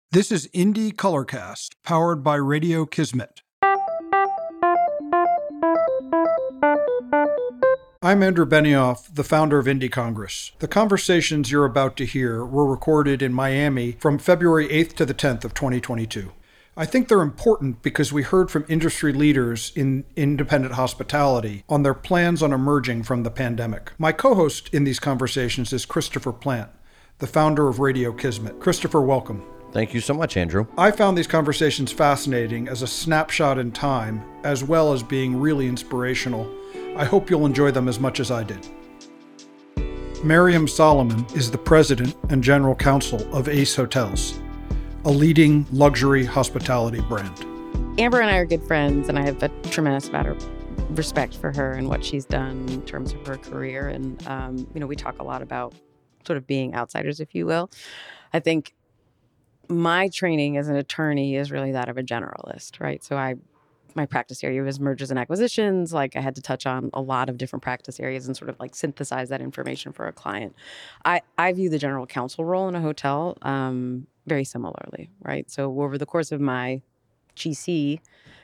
This is Indie Colorcast, powered by Radio Kismet. I'm Andrew Benioff, the founder of Indie Congress. The conversations you're about to hear were recorded in Miami from February 8th to the 10th of 2022. I think they're important because we heard from industry leaders in independent hospitality on their plans on emerging from the pandemic. My co-host in these conversations is Christopher Plant, the founder of Radio Kismet. Christopher, welcome. Thank you so much, Andrew. I found these conversations fascinating as a snapshot in time, as well as being really inspirational. I hope you'll enjoy them as much as I did. Miriam Solomon is the president and general counsel of Ace Hotels, a leading luxury hospitality brand. Amber and I are good friends, and I have a tremendous amount of respect for her and what she's done in terms of her career. And, we talk a lot about sort of being outsiders, if you will. I think my training as an attorney is really that of a generalist, right? So my practice area was mergers and acquisitions. Like, I had to touch on a lot of different practice areas and sort of like synthesize that information for a client. I view the general counsel role in a hotel very similarly, right? So over the course of my GC,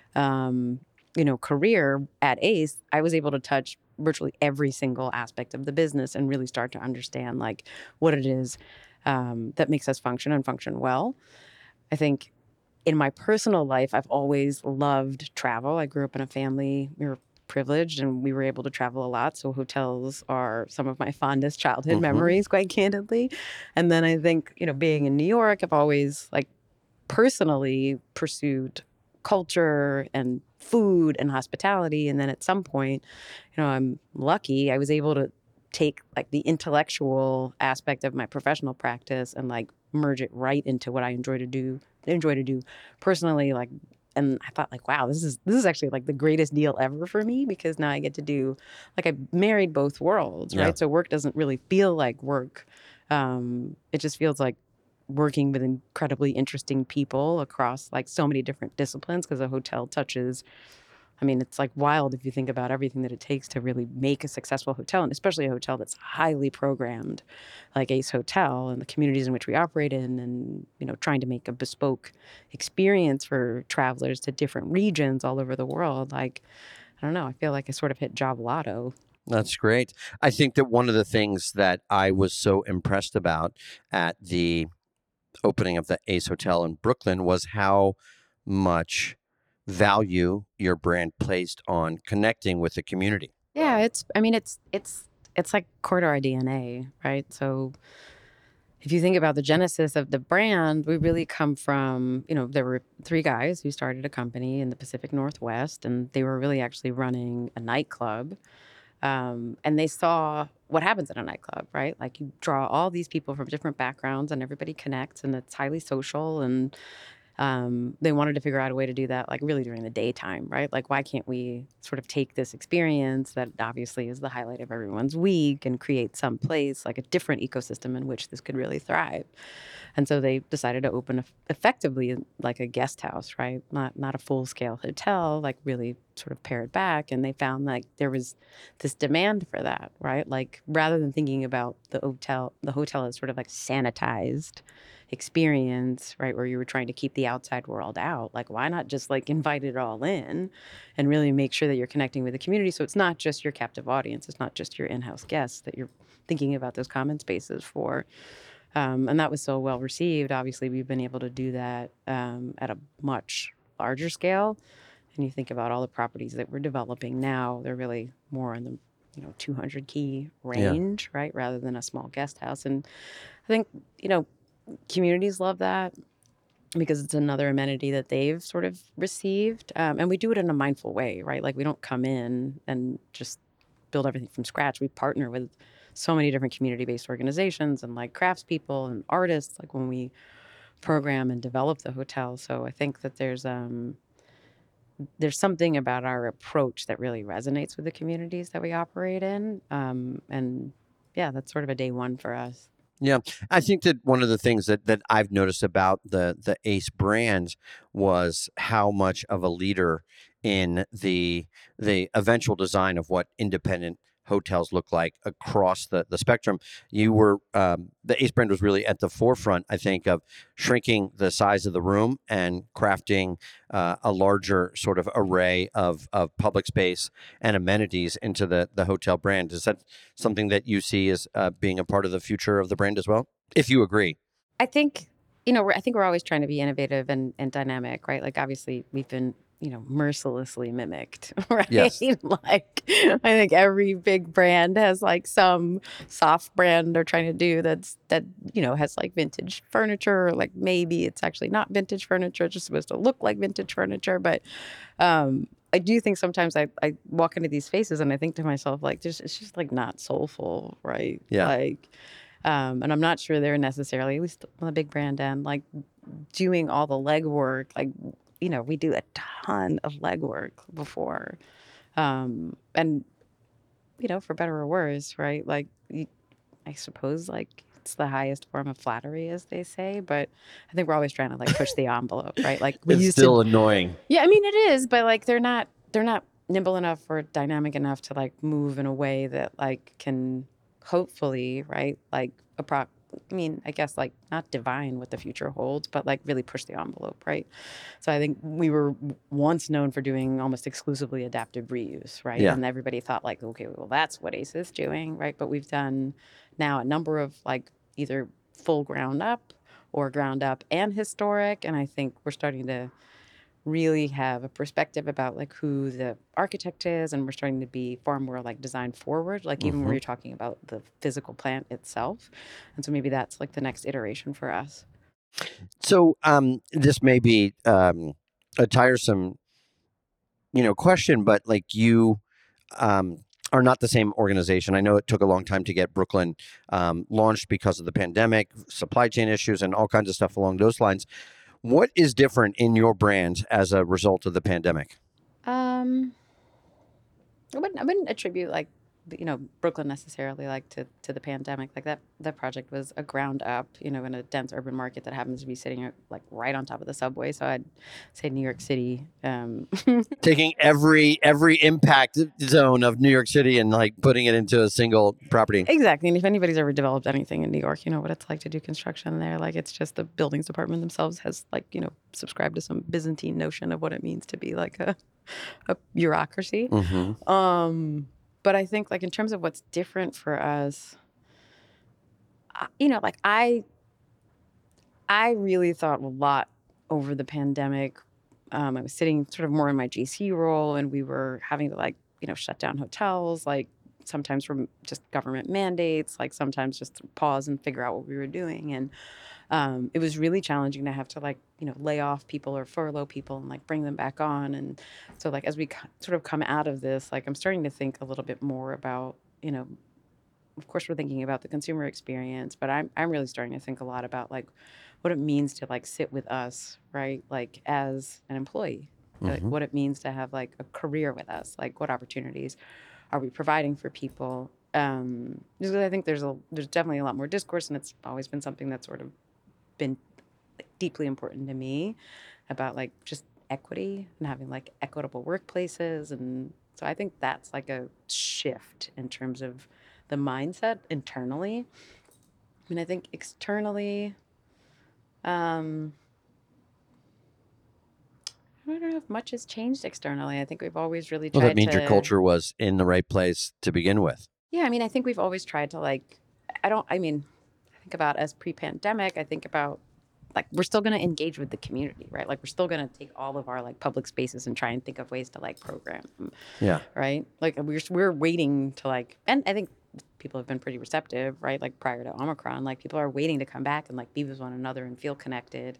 career at Ace, I was able to touch virtually every single aspect of the business and really start to understand like what it is that makes us function and function well. I think in my personal life, I've always loved travel. I grew up in a family, we were privileged and we were able to travel a lot. So hotels are some of my fondest childhood memories, quite candidly. And then I think, being in New York, I've always personally pursued culture and food and hospitality. And then at some point, I'm lucky, I was able to take the intellectual aspect of my professional practice and merge it right into what I enjoy to do personally. And I thought wow, this is actually the greatest deal ever for me, because now I get to do I married both worlds, right? So work doesn't really feel like work. It just feels like working with incredibly interesting people across so many different disciplines, because a hotel touches, it's wild if you think about everything that it takes to really make a successful hotel, and especially a hotel that's highly programmed like Ace Hotel and the communities in which we operate in, and, trying to make a bespoke experience for travelers to different regions all over the world. I don't know, I feel like I sort of hit job lotto. That's great. I think that one of the things that I was so impressed about at the opening of the Ace Hotel in Brooklyn was how much value your brand placed on connecting with the community. Yeah, it's like core to our DNA, right? So if you think about the genesis of the brand, we really come from, there were three guys who started a company in the Pacific Northwest, and they were really actually running a nightclub. And they saw what happens in a nightclub, right? You draw all these people from different backgrounds and everybody connects, and it's highly social. And they wanted to figure out a way to do that, really during the daytime, right? Why can't we sort of take this experience that obviously is the highlight of everyone's week and create some place, a different ecosystem in which this could really thrive? And so they decided to open effectively a guest house, right? Not a full scale hotel, really sort of pared back. And they found there was this demand for that, right? Rather than thinking about the hotel as sort of sanitized experience, right, where you were trying to keep the outside world out, why not just invite it all in and really make sure that you're connecting with the community? So it's not just your captive audience, it's not just your in-house guests that you're thinking about those common spaces for. And that was so well received. Obviously, we've been able to do that at a much larger scale. And you think about all the properties that we're developing now, they're really more in the 200 key range, right, rather than a small guest house. And I think communities love that because it's another amenity that they've sort of received. And we do it in a mindful way, right? We don't come in and just build everything from scratch. We partner with so many different community-based organizations and craftspeople and artists, when we program and develop the hotel. So I think that there's something about our approach that really resonates with the communities that we operate in. And yeah, that's sort of a day one for us. Yeah, I think that one of the things that I've noticed about the Ace brand was how much of a leader in the eventual design of what independent hotels look like across the spectrum. You were the Ace brand was really at the forefront, I think, of shrinking the size of the room and crafting a larger sort of array of public space and amenities into the hotel brand. Is that something that you see as being a part of the future of the brand as well, if you agree? I think, I think we're always trying to be innovative and dynamic, right? Like, obviously, we've been, mercilessly mimicked, right? Yes. Like, I think every big brand has like some soft brand they're trying to do that has like vintage furniture, or like maybe it's actually not vintage furniture, it's just supposed to look like vintage furniture. But I do think sometimes I walk into these spaces and I think to myself, like, it's just like not soulful, right? Yeah. Like, and I'm not sure they're necessarily, at least on the big brand end, like doing all the legwork. Like, we do a ton of legwork before. And, for better or worse, right? Like, I suppose, like, it's the highest form of flattery, as they say. But I think we're always trying to, like, push the envelope, right? Like, we It's used still to. annoying. Yeah, I mean, it is. But, like, they're not nimble enough or dynamic enough to, like, move in a way that, like, can hopefully, right, like, I guess, like, not divine what the future holds, but like really push the envelope, right? So I think we were once known for doing almost exclusively adaptive reuse, right? Yeah. And everybody thought, like, okay, well, that's what Ace is doing, right? But we've done now a number of, like, either full ground up or ground up and historic. And I think we're starting to really have a perspective about, like, who the architect is, and we're starting to be far more, like, design forward, like, even when you're talking about the physical plant itself. And so maybe that's, like, the next iteration for us. So this may be a tiresome, question, but like you are not the same organization. I know it took a long time to get Brooklyn launched because of the pandemic, supply chain issues, and all kinds of stuff along those lines. What is different in your brand as a result of the pandemic? I wouldn't attribute, like, Brooklyn necessarily, like, to the pandemic. Like, that project was a ground up, in a dense urban market that happens to be sitting, like, right on top of the subway. So I'd say New York City. Taking every impact zone of New York City and like putting it into a single property. Exactly. And if anybody's ever developed anything in New York, you know what it's like to do construction there. Like, it's just the buildings department themselves has, like, subscribed to some Byzantine notion of what it means to be like a bureaucracy. But I think, like, in terms of what's different for us, like, I really thought a lot over the pandemic. I was sitting sort of more in my GC role, and we were having to, like, shut down hotels, like, sometimes from just government mandates, like, sometimes just pause and figure out what we were doing. And it was really challenging to have to, like, lay off people or furlough people and, like, bring them back on. And so, like, as we sort of come out of this, like, I'm starting to think a little bit more about, of course we're thinking about the consumer experience, but I'm really starting to think a lot about, like, what it means to, like, sit with us, right? Like, as an employee, like, what it means to have, like, a career with us, like, what opportunities are we providing for people? Because I think there's definitely a lot more discourse, and it's always been something that's sort of been, like, deeply important to me about, like, just equity and having, like, equitable workplaces. And so I think that's, like, a shift in terms of the mindset internally. I mean, I think externally, I don't know if much has changed externally. I think we've always really tried Well, that means to. your culture was in the right place to begin with. Yeah, I mean, I think we've always tried to, like, I think about us pre-pandemic. I think about, like, we're still going to engage with the community, right? Like, we're still going to take all of our, like, public spaces and try and think of ways to, like, program them, Yeah. right? Like, we're waiting to, like, and I think people have been pretty receptive, right? Like, prior to Omicron, like, people are waiting to come back and, like, be with one another and feel connected.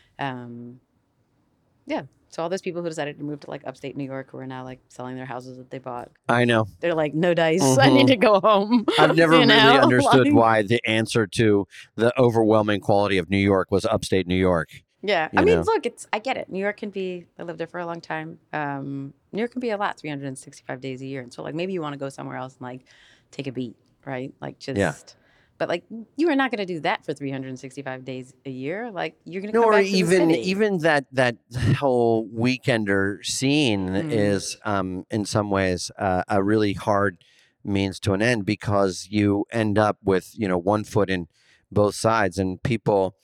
Yeah. So all those people who decided to move to, like, upstate New York, who are now, like, selling their houses that they bought, I know. they're like, no dice. I need to go home. I've never really understood Like, why the answer to the overwhelming quality of New York was upstate New York. Yeah. You I mean, know. look, I get it. New York can be, I lived there for a long time. New York can be a lot, 365 days a year. And so, like, maybe you want to go somewhere else and, like, take a beat, right? Like, just, Yeah. but, like, you are not going to do that for 365 days a year. Like, you're going to No, come or back to the city. even that whole weekender scene is in some ways a really hard means to an end, because you end up with, one foot in both sides, and people,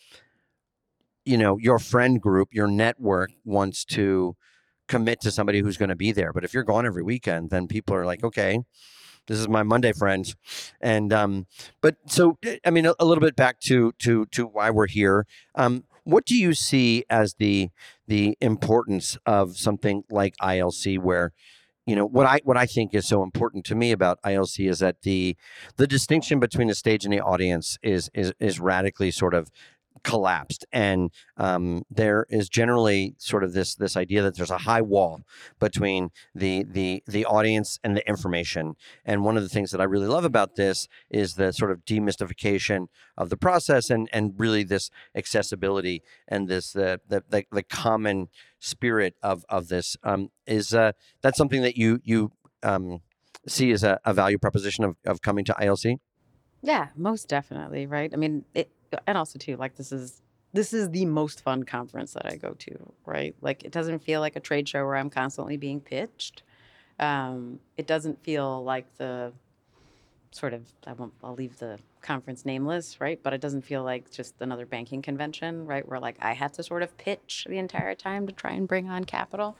your friend group, your network wants to commit to somebody who's going to be there. But if you're gone every weekend, then people are like, okay, this is my Monday friends. And, but so, I mean, a little bit back to why we're here. What do you see as the importance of something like ILC, where, what I think is so important to me about ILC is that the distinction between the stage and the audience is radically sort of collapsed, and there is generally sort of this idea that there's a high wall between the audience and the information. And one of the things that I really love about this is the sort of demystification of the process, and really this accessibility, and this the common spirit of this is that's something that you see as a value proposition of coming to ILC. Yeah, most definitely, right? I mean, and also too, like this is the most fun conference that I go to, right? Like it doesn't feel like a trade show where I'm constantly being pitched. It doesn't feel like the sort of, I'll leave the conference nameless, right? But it doesn't feel like just another banking convention, right? Where like I had to sort of pitch the entire time to try and bring on capital.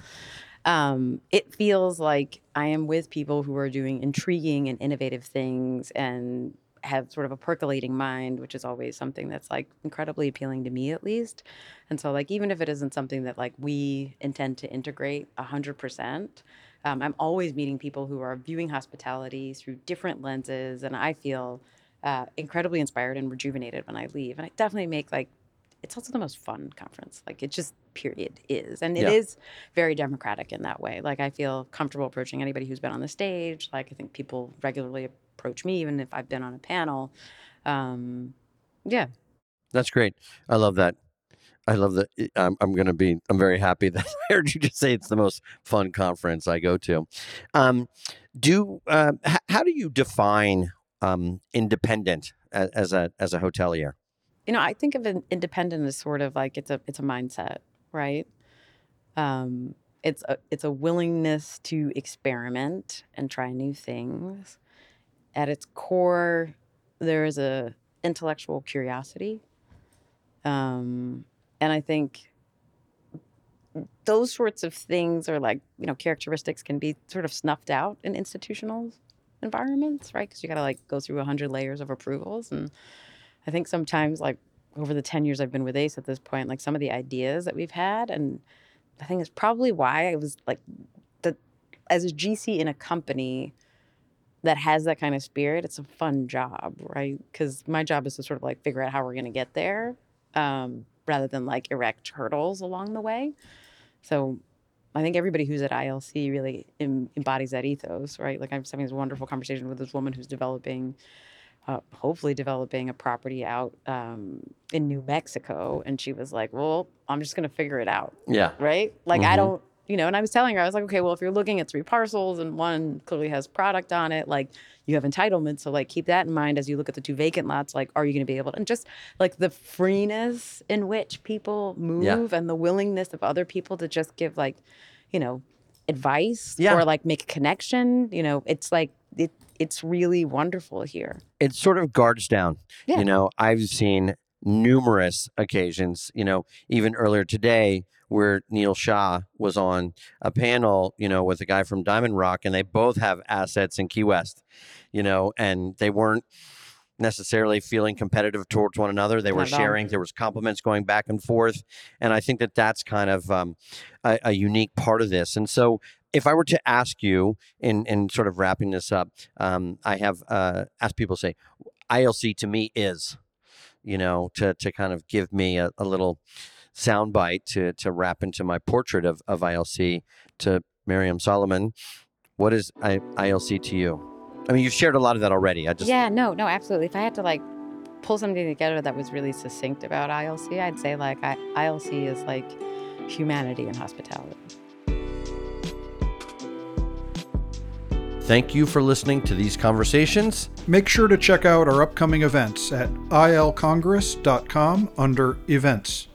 It feels like I am with people who are doing intriguing and innovative things and have sort of a percolating mind, which is always something that's like incredibly appealing to me, at least. And so like, even if it isn't something that like we intend to integrate 100%, I'm always meeting people who are viewing hospitality through different lenses. And I feel incredibly inspired and rejuvenated when I leave. And I definitely make like, it's also the most fun conference. Like it just period is. And it is very democratic in that way. Like I feel comfortable approaching anybody who's been on the stage. Like I think people regularly approach me, even if I've been on a panel. Yeah. That's great. I love that. I love that. I'm very happy that I heard you just say it's the most fun conference I go to. How do you define independent as a hotelier? I think of an independent as sort of like it's a mindset, right? It's a willingness to experiment and try new things. At its core, there is a intellectual curiosity, and I think those sorts of things are like characteristics can be sort of snuffed out in institutional environments, right? Because you got to like go through 100 layers of approvals, and I think sometimes like over the 10 years I've been with ACE at this point, like some of the ideas that we've had, and I think it's probably why I was like as a GC in a company that has that kind of spirit, it's a fun job, right? Because my job is to sort of like figure out how we're going to get there, rather than like erect hurdles along the way. So I think everybody who's at ILC really embodies that ethos, right? Like I'm having this wonderful conversation with this woman who's hopefully developing a property out in New Mexico. And she was like, well, I'm just going to figure it out. Yeah. Right? Like I don't, and I was telling her, I was like, okay, well, if you're looking at 3 parcels and one clearly has product on it, like you have entitlements. So like keep that in mind as you look at the 2 vacant lots. Like, are you going to be able to, and just like the freeness in which people move and the willingness of other people to just give like, advice or like make a connection, it's like, it's really wonderful here. It sort of guards down. Yeah. I've seen numerous occasions, even earlier today, where Neil Shah was on a panel, with a guy from Diamond Rock, and they both have assets in Key West, and they weren't necessarily feeling competitive towards one another. They were sharing. There was compliments going back and forth. And I think that that's kind of a unique part of this. And so if I were to ask you in sort of wrapping this up, I have asked people, say, ILC to me is, to kind of give me a little soundbite to wrap into my portrait of ILC. To Miriam Solomon, what is ILC to you? I mean, you've shared a lot of that already. No, absolutely. If I had to like pull something together that was really succinct about ILC, I'd say like ILC is like humanity and hospitality. Thank you for listening to these conversations. Make sure to check out our upcoming events at ilcongress.com under events.